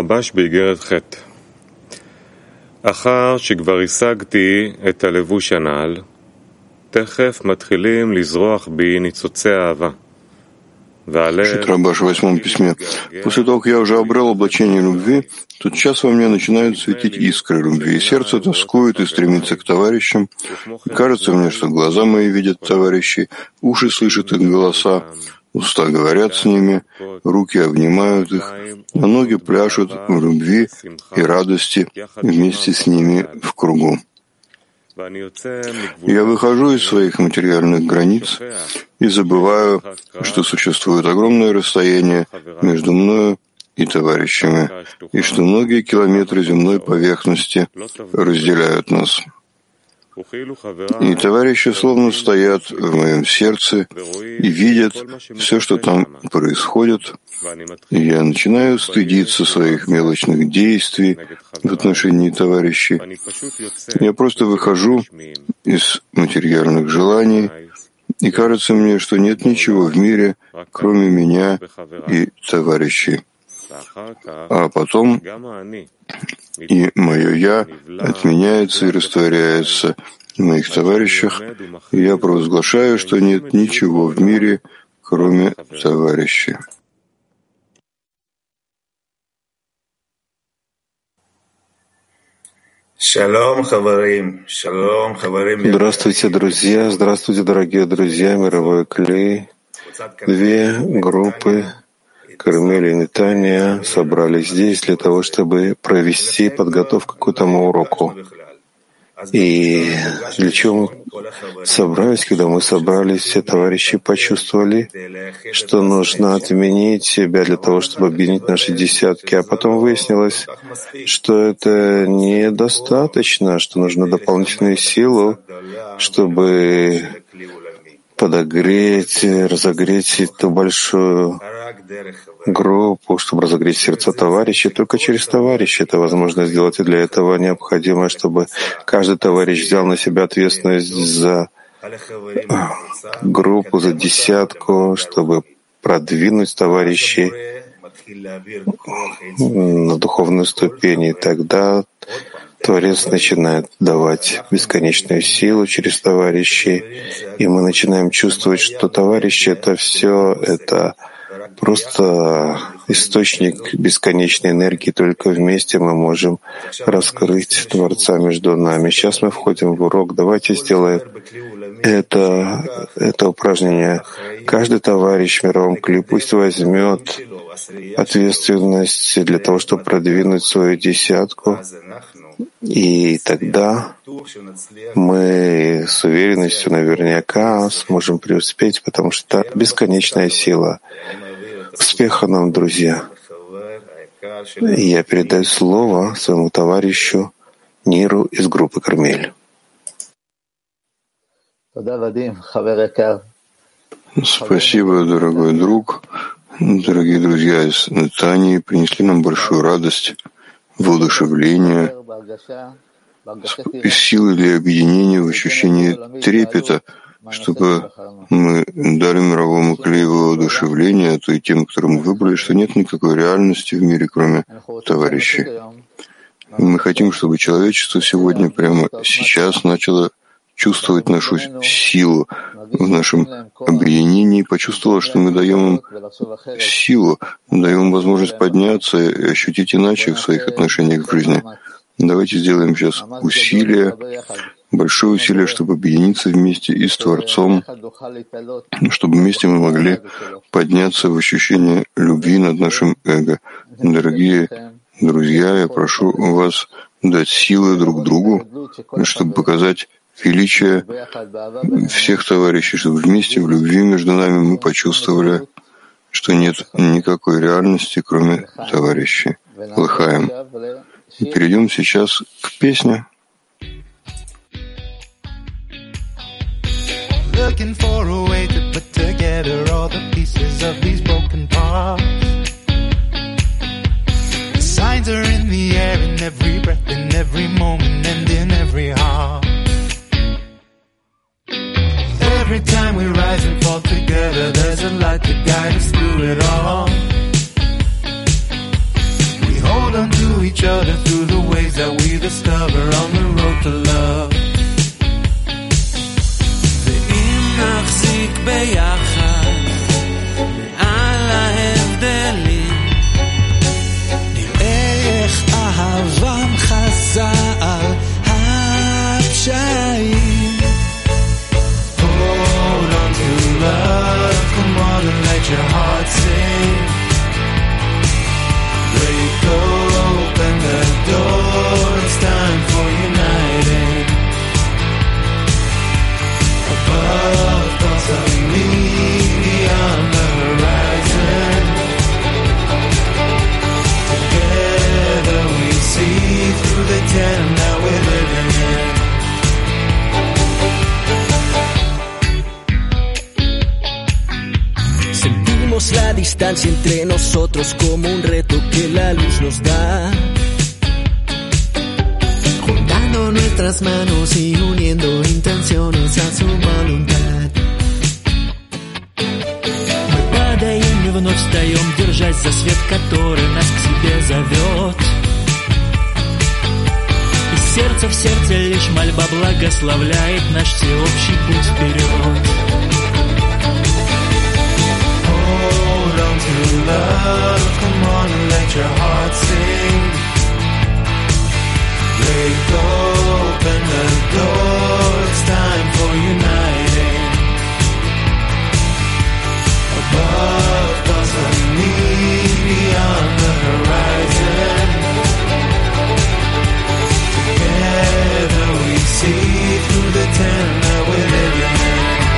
מלבש באיגרת חטא. אחר שכבר השגתי את הלבוש הנ"ל, תכף מתחילים לזרוח בי ניצוצי אהבה. Шитрабаш в 8 письме. После того, как я уже обрел облачение любви, тотчас во мне начинают светить искры любви, и сердце тоскует и стремится к товарищам. И кажется мне, что глаза мои видят товарищей, уши слышат их голоса, уста говорят с ними, руки обнимают их, а ноги пляшут в любви и радости вместе с ними в кругу. Я выхожу из своих материальных границ и забываю, что существует огромное расстояние между мною и товарищами, и что многие километры земной поверхности разделяют нас. И товарищи словно стоят в моем сердце и видят все, что там происходит, и я начинаю стыдиться своих мелочных действий в отношении товарищей. Я просто выхожу из материальных желаний, и кажется мне, что нет ничего в мире, кроме меня и товарищей. А потом и мое «я» отменяется и растворяется в моих товарищах, и я провозглашаю, что нет ничего в мире, кроме товарищей. Здравствуйте, друзья! Здравствуйте, дорогие друзья! Мировой клей. Две группы Кармель и Нетания собрались здесь для того, чтобы провести подготовку к этому уроку. И для чего мы собрались? Когда мы собрались, все товарищи почувствовали, что нужно отменить себя для того, чтобы объединить наши десятки. А потом выяснилось, что это недостаточно, что нужно дополнительную силу, чтобы подогреть, разогреть эту большую группу, чтобы разогреть сердца товарищей. Только через товарищей это возможно сделать, и для этого необходимо, чтобы каждый товарищ взял на себя ответственность за группу, за десятку, чтобы продвинуть товарищей на духовную ступень. И тогда Творец начинает давать бесконечную силу через товарищей, и мы начинаем чувствовать, что товарищи — это все, это просто источник бесконечной энергии. Только вместе мы можем раскрыть Творца между нами. Сейчас мы входим в урок. Давайте сделаем это упражнение. Каждый товарищ в мировом кле пусть возьмет ответственность для того, чтобы продвинуть свою десятку. И тогда мы с уверенностью наверняка сможем преуспеть, потому что это бесконечная сила. Успеха нам, друзья! Я передаю слово своему товарищу Ниру из группы Кармель. Спасибо, дорогой друг. Дорогие друзья из Нетании принесли нам большую радость, воодушевление и силы для объединения в ощущении трепета, чтобы мы дали мировому клею воодушевление, а то и тем, которым мы выбрали, что нет никакой реальности в мире, кроме товарищей. И мы хотим, чтобы человечество сегодня, прямо сейчас, начало чувствовать нашу силу в нашем объединении, почувствовало, что мы даем им силу, даем им возможность подняться и ощутить иначе в своих отношениях в жизни. Давайте сделаем сейчас усилие, большое усилие, чтобы объединиться вместе и с Творцом, чтобы вместе мы могли подняться в ощущение любви над нашим эго. Дорогие друзья, я прошу вас дать силы друг другу, чтобы показать величие всех товарищей, чтобы вместе в любви между нами мы почувствовали, что нет никакой реальности, кроме товарищей. Лыхаем. И перейдем сейчас к песне. Looking for a way to put together all the pieces of these broken parts. The signs are in the air, in every breath, in every moment, and in every heart. Every time we rise and fall together, there's a light to guide us through it all. We hold a distancia entre nosotros como un reto que la luz nos da. Juntando nuestras manos y uniendo intenciones a su voluntad. Мы падаем и вновь встаем, держась за свет, который нас к себе зовет. Из сердца в сердце лишь мольба благословляет наш всеобщий путь вперед. Hold on to love, come on and let your heart sing. Break open the door, it's time for uniting. Above cosmos, beyond the horizon. Together we see through the tent that we're living in.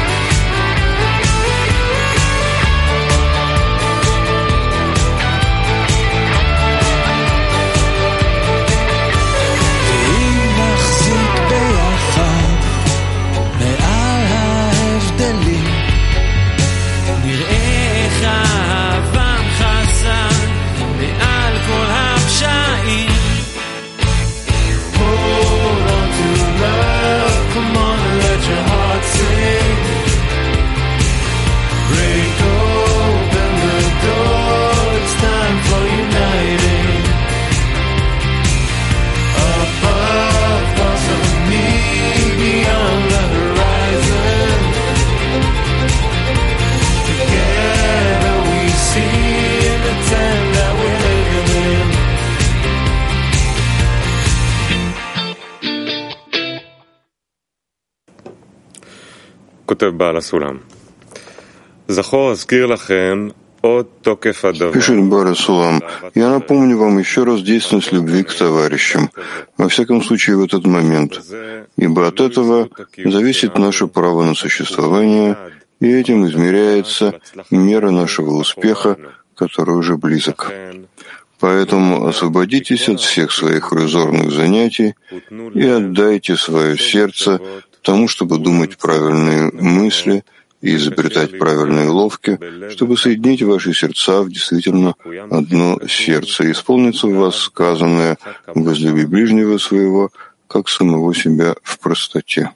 כותב בעל הסולם. זכור אזכיר לכם עוד תוקף הדבר. Пишет Бара Сулам. Я напомню вам еще раз действенность любви к товарищам, во всяком случае в этот момент, ибо от этого зависит наше право на существование, и этим измеряется мера нашего успеха, который уже близок. Поэтому освободитесь от всех своих иллюзорных занятий и отдайте свое сердце тому, чтобы думать правильные мысли и изобретать правильные уловки, чтобы соединить ваши сердца в действительно одно сердце и исполнится в вас сказанное «возлюби ближнего своего, как самого себя в простоте».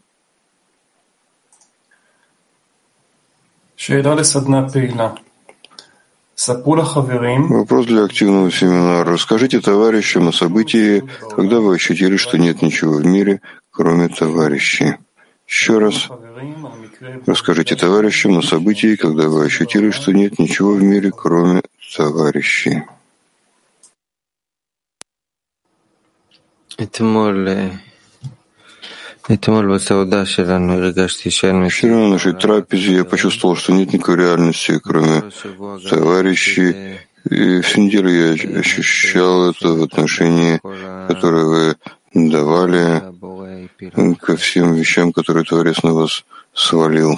Вопрос для активного семинара. Расскажите товарищам о событии, когда вы ощутили, что нет ничего в мире, кроме товарищей. Еще раз. Расскажите товарищам о событии, когда вы ощутили, что нет ничего в мире, кроме товарищей. Вчера на нашей трапезе я почувствовал, что нет никакой реальности, кроме товарищей. И всю неделю я ощущал это в отношении, которое вы давали ко всем вещам, которые Творец на вас свалил.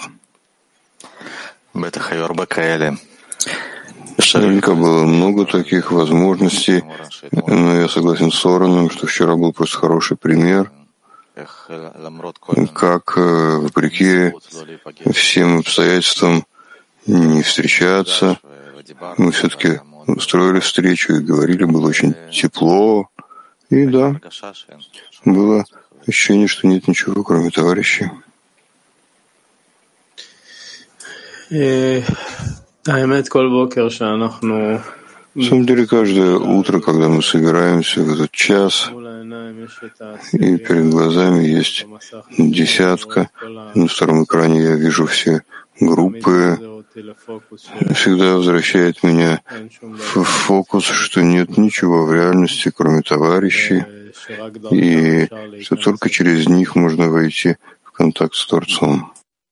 Наверняка было много таких возможностей, но я согласен с Ороном, что вчера был просто хороший пример, как, вопреки всем обстоятельствам, не встречаться. Мы все-таки устроили встречу и говорили, было очень тепло. И да, было ощущение, что нет ничего, кроме товарищей. На самом деле, каждое утро, когда мы собираемся в этот час, и перед глазами есть десятка, на втором экране я вижу все группы, всегда возвращает меня в фокус, что нет ничего в реальности, кроме товарищей, и что только через них можно войти в контакт с Творцом.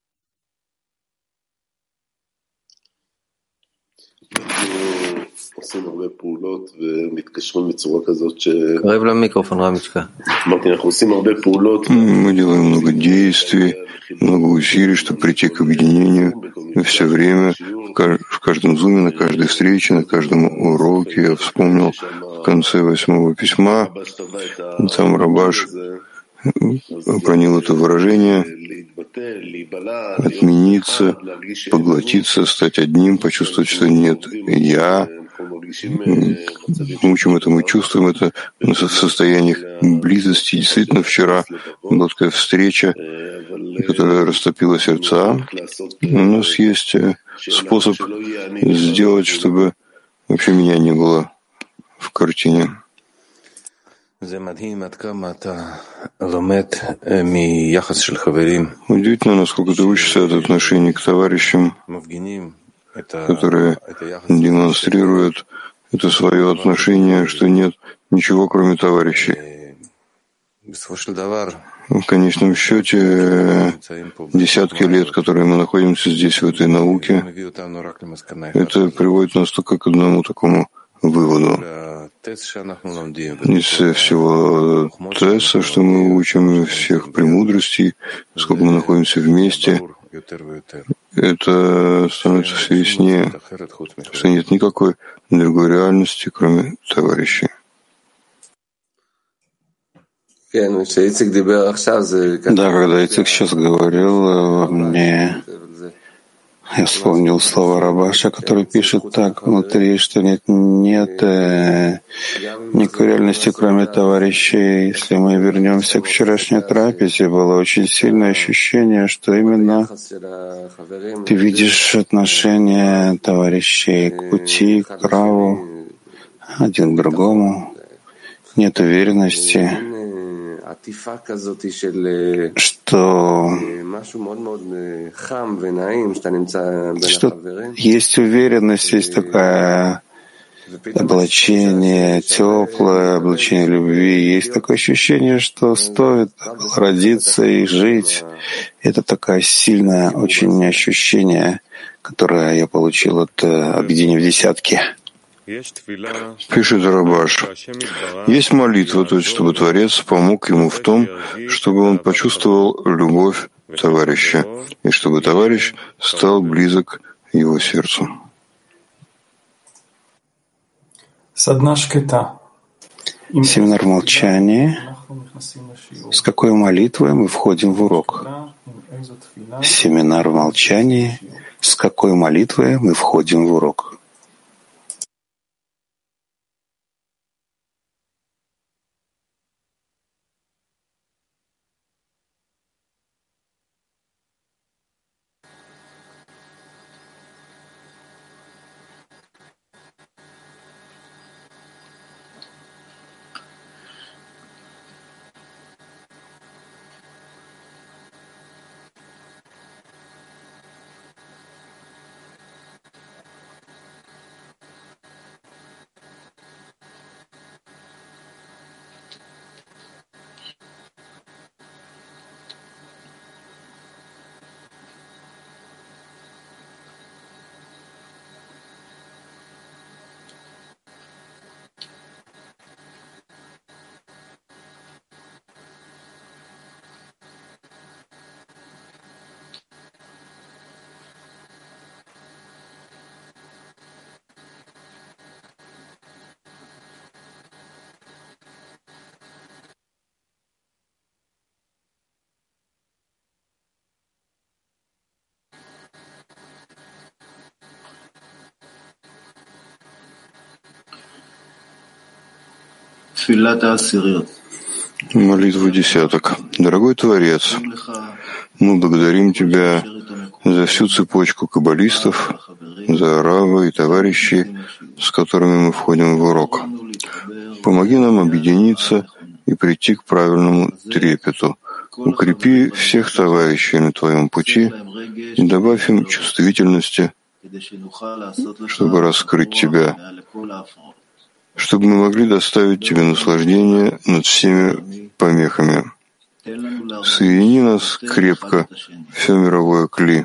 Мы делаем много действий, много усилий, чтобы прийти к объединению. И все время, в каждом зуме, на каждой встрече, на каждом уроке я вспомнил в конце 8-го письма, там Рабаш пронял это выражение отмениться, поглотиться, стать одним, почувствовать, что нет «я». Мы учим этому и чувствуем это в состояниях близости. Действительно, вчера была такая встреча, которая растопила сердца. У нас есть способ сделать, чтобы вообще меня не было в картине. Удивительно, насколько ты учишься от отношений к товарищам, которые демонстрируют это свое отношение, что нет ничего, кроме товарищей. В конечном счете, десятки лет, которые мы находимся здесь, в этой науке, это приводит нас только к одному такому выводу. Из всего Тесса, что мы учим, всех премудростей, сколько мы находимся вместе, это становится все яснее, что нет никакой другой реальности, кроме товарищей. Да, когда Ицек сейчас говорил, мне я вспомнил слова Рабаша, который пишет так внутри, что нет никакой реальности, кроме товарищей. Если мы вернемся к вчерашней трапезе, было очень сильное ощущение, что именно ты видишь отношения товарищей к пути, к праву, один к другому. Нет уверенности, что есть уверенность, есть такое облачение теплое, облачение любви, есть такое ощущение, что стоит родиться и жить. Это такое сильное очень ощущение, которое я получил от объединения в десятки. Пишет Рабаш, есть молитва, то есть, чтобы Творец помог ему в том, чтобы он почувствовал любовь товарища, и чтобы товарищ стал близок его сердцу. Семинар молчания. С какой молитвой мы входим в урок? Семинар молчания. С какой молитвой мы входим в урок? Молитву десяток. Дорогой Творец, мы благодарим Тебя за всю цепочку каббалистов, за раввы и товарищей, с которыми мы входим в урок. Помоги нам объединиться и прийти к правильному трепету. Укрепи всех товарищей на Твоем пути и добавь им чувствительности, чтобы раскрыть Тебя, чтобы мы могли доставить Тебе наслаждение над всеми помехами. Соедини нас крепко, все мировое кли.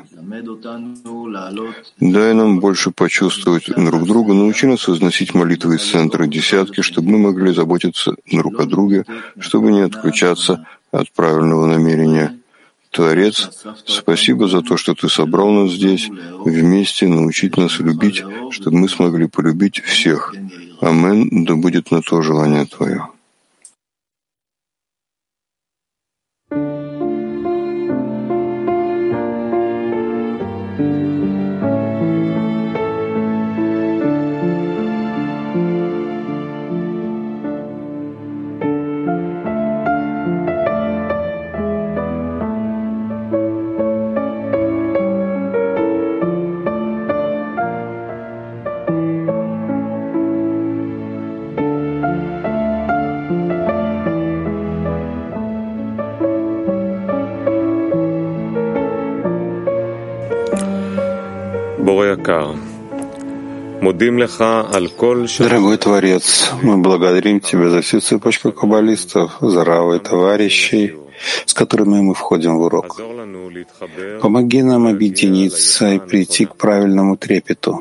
Дай нам больше почувствовать друг друга, научи нас возносить молитвы из центра десятки, чтобы мы могли заботиться друг о друге, чтобы не отключаться от правильного намерения. Творец, спасибо за то, что Ты собрал нас здесь, вместе научить нас любить, чтобы мы смогли полюбить всех. Амен, да будет на то желание Твое. Дорогой Творец, мы благодарим Тебя за всю цепочку каббалистов, за равы товарищей, с которыми мы входим в урок. Помоги нам объединиться и прийти к правильному трепету.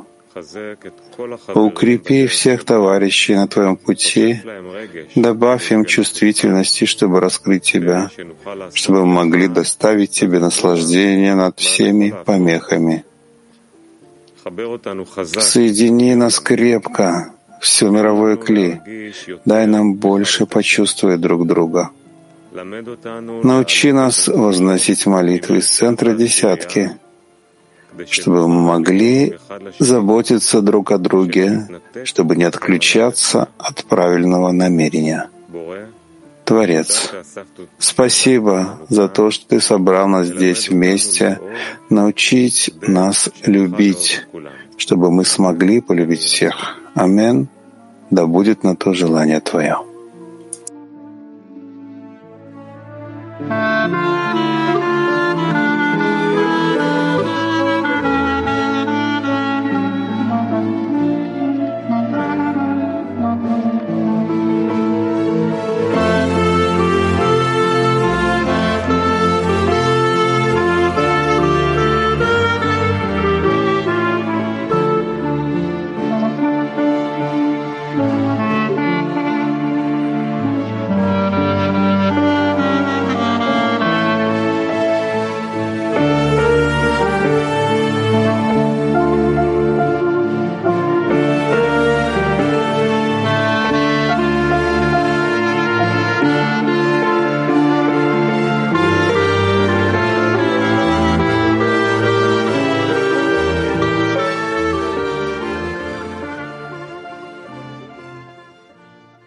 Укрепи всех товарищей на Твоем пути, добавь им чувствительности, чтобы раскрыть Тебя, чтобы мы могли доставить Тебе наслаждение над всеми помехами. Соедини нас крепко, все мировое кли. Дай нам больше почувствовать друг друга. Научи нас возносить молитвы из центра десятки, чтобы мы могли заботиться друг о друге, чтобы не отключаться от правильного намерения. Творец, спасибо за то, что Ты собрал нас здесь вместе, научить нас любить, чтобы мы смогли полюбить всех. Амин. Да будет на то желание Твое.